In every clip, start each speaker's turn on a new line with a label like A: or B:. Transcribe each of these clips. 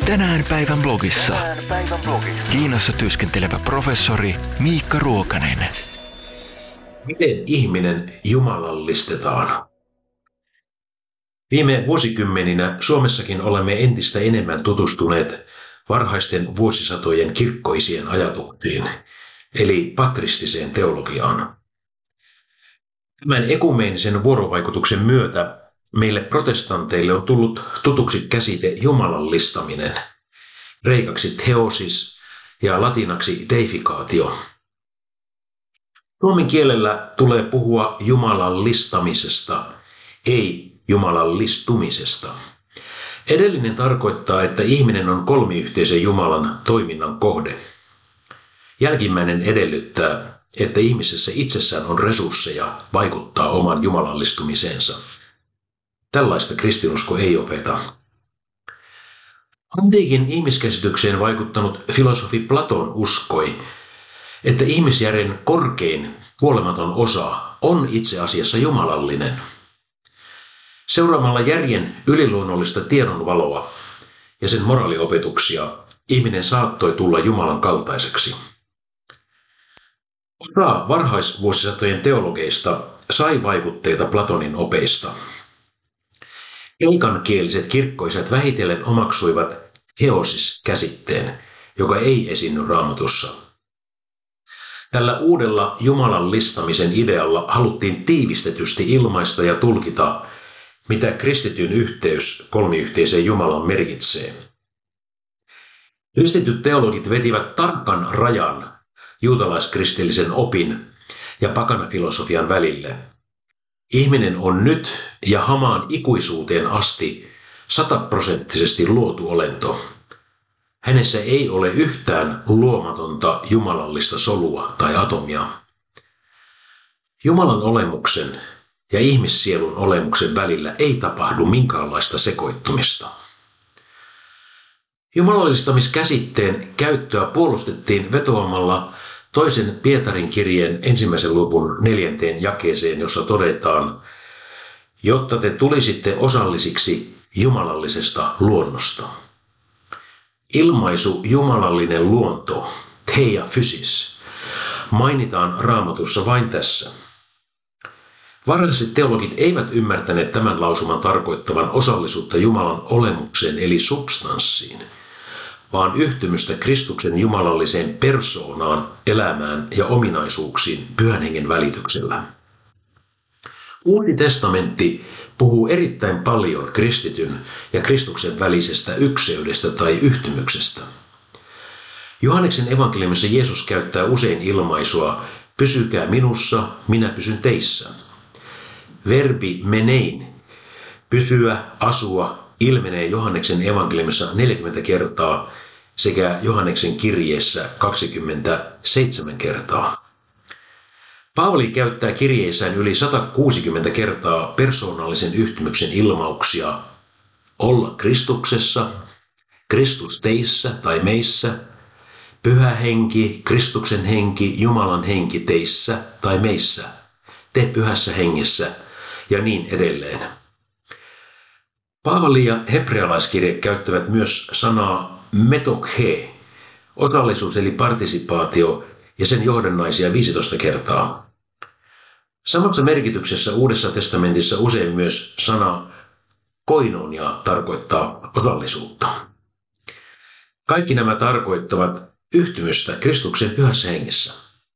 A: Tänään päivän blogissa. Kiinassa työskentelevä professori Miikka Ruokanen.
B: Miten ihminen jumalallistetaan? Viime vuosikymmeninä Suomessakin olemme entistä enemmän tutustuneet varhaisten vuosisatojen kirkkoisien ajatuksiin, eli patristiseen teologiaan. Tämän ekumeenisen vuorovaikutuksen myötä meille protestanteille on tullut tutuksi käsite jumalallistaminen, kreikaksi theosis ja latinaksi deificaatio. Suomen kielellä tulee puhua jumalallistamisesta, ei jumalallistumisesta. Edellinen tarkoittaa, että ihminen on kolmiyhteisen Jumalan toiminnan kohde. Jälkimmäinen edellyttää, että ihmisessä itsessään on resursseja vaikuttaa oman jumalallistumiseensa. Tällaista kristinusko ei opeta. Antiikin ihmiskäsitykseen vaikuttanut filosofi Platon uskoi, että ihmisjärjen korkein kuolematon osa on itse asiassa jumalallinen. Seuraamalla järjen yliluonnollista tiedonvaloa ja sen moraaliopetuksia ihminen saattoi tulla Jumalan kaltaiseksi. Osa varhaisvuosisatojen teologeista sai vaikutteita Platonin opeista. Kreikankieliset kirkkoiset vähitellen omaksuivat heosis-käsitteen, joka ei esiinny Raamatussa. Tällä uudella jumalallistamisen idealla haluttiin tiivistetysti ilmaista ja tulkita, mitä kristityn yhteys kolmiyhteiseen Jumalaan merkitsee. Kristityt teologit vetivät tarkan rajan juutalaiskristillisen opin ja pakanafilosofian välille. Ihminen on nyt ja hamaan ikuisuuteen asti 100% luotu olento. Hänessä ei ole yhtään luomatonta jumalallista solua tai atomia. Jumalan olemuksen ja ihmissielun olemuksen välillä ei tapahdu minkäänlaista sekoittumista. Jumalallistamiskäsitteen käyttöä puolustettiin vetoamalla toisen Pietarin kirjeen 1. luvun 4. jakeeseen, jossa todetaan, jotta te tulisitte osallisiksi jumalallisesta luonnosta. Ilmaisu jumalallinen luonto, theia physis, mainitaan Raamatussa vain tässä. Varhaiset teologit eivät ymmärtäneet tämän lausuman tarkoittavan osallisuutta Jumalan olemukseen eli substanssiin, vaan yhtymystä Kristuksen jumalalliseen persoonaan, elämään ja ominaisuuksiin Pyhän Hengen välityksellä. Uusi testamentti puhuu erittäin paljon kristityn ja Kristuksen välisestä ykseydestä tai yhtymyksestä. Johanneksen evankeliumissa Jeesus käyttää usein ilmaisua pysykää minussa, minä pysyn teissä. Verbi menein, pysyä, asua, ilmenee Johanneksen evankeliumissa 40 kertaa sekä Johanneksen kirjeessä 27 kertaa. Paavali käyttää kirjeissään yli 160 kertaa persoonallisen yhtymyksen ilmauksia olla Kristuksessa, Kristus teissä tai meissä, Pyhä Henki, Kristuksen henki, Jumalan henki teissä tai meissä, te Pyhässä Hengessä ja niin edelleen. Paavali ja hebrealaiskirje käyttävät myös sanaa metokhe, osallisuus eli partisipaatio ja sen johdannaisia 15 kertaa. Samassa merkityksessä Uudessa testamentissa usein myös sana koinonia tarkoittaa osallisuutta. Kaikki nämä tarkoittavat yhtymystä Kristuksen Pyhässä Hengessä.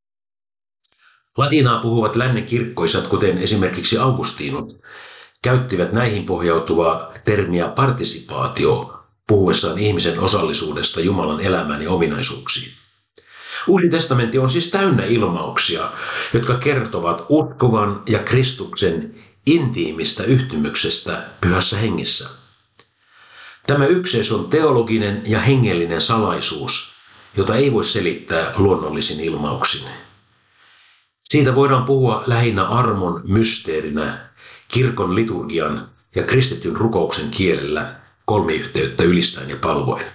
B: Latinaa puhuvat lännen kirkkoisat, kuten esimerkiksi Augustinus, käyttivät näihin pohjautuvaa termiä partisipaatio puhuessaan ihmisen osallisuudesta Jumalan elämään ja ominaisuuksiin. Uusi testamentti on siis täynnä ilmauksia, jotka kertovat uskovan ja Kristuksen intiimistä yhtymyksestä Pyhässä Hengessä. Tämä ykseys on teologinen ja hengellinen salaisuus, jota ei voi selittää luonnollisin ilmauksin. Siitä voidaan puhua lähinnä armon mysteerinä, kirkon liturgian ja kristityn rukouksen kielellä, kolmiyhteyttä ylistäen ja palvoen.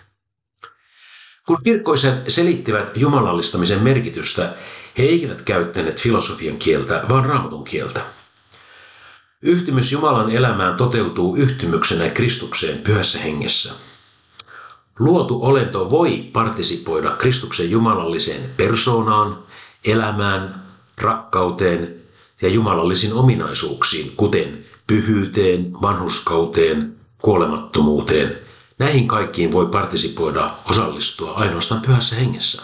B: Kun kirkkoiset selittivät jumalallistamisen merkitystä, he eivät käyttäneet filosofian kieltä, vaan Raamatun kieltä. Yhtymys Jumalan elämään toteutuu yhtymyksenä Kristukseen Pyhässä Hengessä. Luotu olento voi partisipoida Kristuksen jumalalliseen persoonaan, elämään, rakkauteen ja jumalallisiin ominaisuuksiin, kuten pyhyyteen, vanhurskauteen, kuolemattomuuteen. Näihin kaikkiin voi partisipoida, osallistua ainoastaan Pyhässä Hengessä.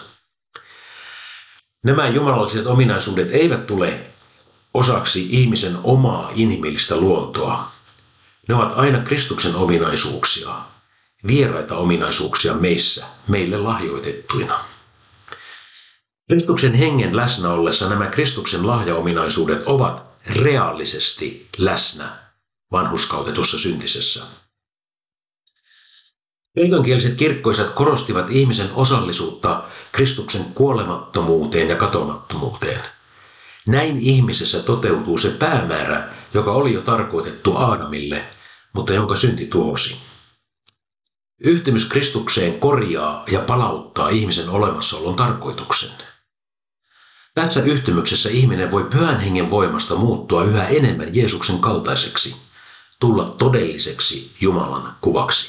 B: Nämä jumalalliset ominaisuudet eivät tule osaksi ihmisen omaa inhimillistä luontoa. Ne ovat aina Kristuksen ominaisuuksia, vieraita ominaisuuksia meissä, meille lahjoitettuina. Kristuksen hengen läsnä ollessa nämä Kristuksen lahjaominaisuudet ovat reaalisesti läsnä vanhurskautetussa syntisessä. Kreikkankieliset kirkkoisat korostivat ihmisen osallisuutta Kristuksen kuolemattomuuteen ja katomattomuuteen. Näin ihmisessä toteutuu se päämäärä, joka oli jo tarkoitettu Aadamille, mutta jonka synti tuosi. Yhtymys Kristukseen korjaa ja palauttaa ihmisen olemassaolon tarkoituksen. Tässä yhtymyksessä ihminen voi Pyhän Hengen voimasta muuttua yhä enemmän Jeesuksen kaltaiseksi, tulla todelliseksi Jumalan kuvaksi.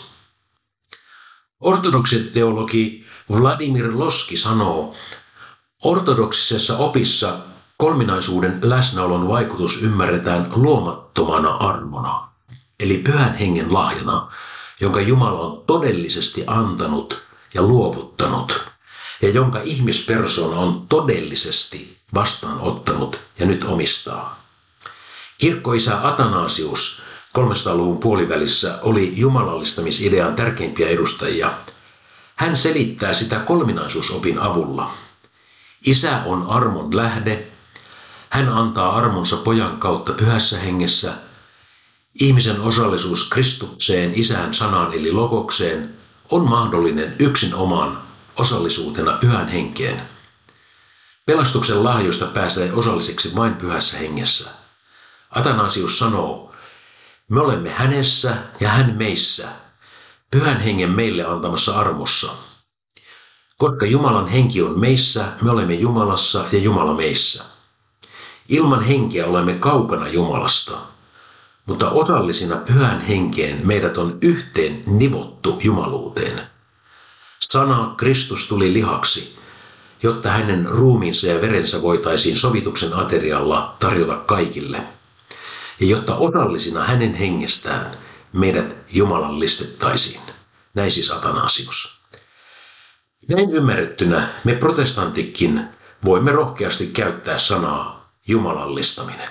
B: Ortodoksiteologi Vladimir Loski sanoo, ortodoksisessa opissa kolminaisuuden läsnäolon vaikutus ymmärretään luomattomana armona, eli Pyhän Hengen lahjana, jonka Jumala on todellisesti antanut ja luovuttanut, ja jonka ihmispersona on todellisesti vastaanottanut ja nyt omistaa. Kirkkoisä Athanasius 300-luvun puolivälissä oli jumalallistamisidean tärkeimpiä edustajia. Hän selittää sitä kolminaisuusopin avulla. Isä on armon lähde. Hän antaa armonsa pojan kautta Pyhässä Hengessä. Ihmisen osallisuus Kristukseen, Isän sanaan eli logokseen, on mahdollinen yksin oman osallisuutena Pyhän Henkeen. Pelastuksen lahjoista pääsee osalliseksi vain Pyhässä Hengessä. Athanasius sanoo, me olemme hänessä ja hän meissä, Pyhän Hengen meille antamassa armossa. Koska Jumalan henki on meissä, me olemme Jumalassa ja Jumala meissä. Ilman henkeä olemme kaukana Jumalasta, mutta osallisina Pyhän Henkeen meidät on yhteen nivottu jumaluuteen. Sana Kristus tuli lihaksi, jotta hänen ruumiinsa ja verensä voitaisiin sovituksen aterialla tarjota kaikille, ja jotta osallisina hänen hengestään meidät jumalallistettaisiin. Näin siis Athanasius. Näin ymmärrettynä me protestantikin voimme rohkeasti käyttää sanaa jumalallistaminen.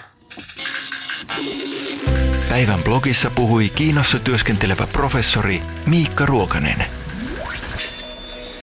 A: Päivän blogissa puhui Kiinassa työskentelevä professori Miikka Ruokanen.